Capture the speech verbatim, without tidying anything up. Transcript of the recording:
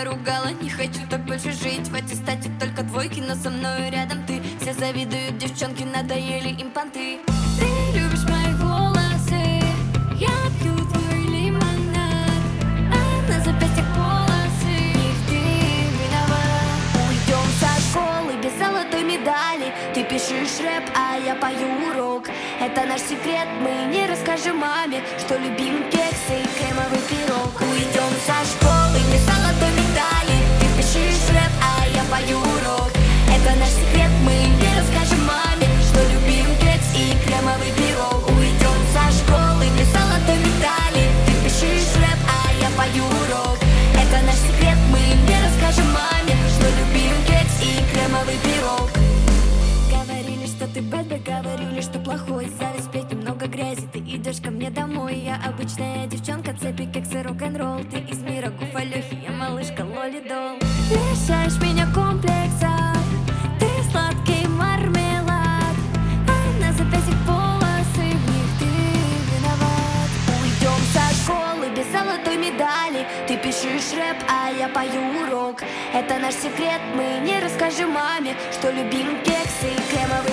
наругала. Не хочу так больше жить, в аттестате только двойки, но со мною рядом ты. Все завидуют, девчонки, надоели им понты. Ты любишь мои волосы, я пью твой лимонад, а на запястьях полосы, в них ты виноват. Уйдем со школы без золотой медали. Ты пишешь рэп, а я пою рок. Это наш секрет, мы не расскажем маме, что любим кексы и кремовый пирог. Уйдем со школы без золотой медали. Ты пишешь рэп, а я пою рок. Это наш секрет, мы не расскажем маме, что любим кекс и кремовый пирог. Уйдем со школы без золотой медали. Ты пишешь рэп, а я пою рок. Это наш секрет, мы не расскажем маме, что любим кекс и кремовый пирог. Говорили, что ты бэд бой, говорили, что плохой. Зависть, сплетни, много грязи. Ты идешь ко мне домой. Я обычная девчонка, цепи, кексы, рок-н-ролл. Ты из мира Гуфалёхи, я малышка Лолидол. Лишаешь меня комплексов, ты сладкий мармелад, а на запястьях полосы, в них ты виноват. Уйдем со школы без золотой медали. Ты пишешь рэп, а я пою рок. Это наш секрет, мы не расскажем маме, что любим кексы и кремовый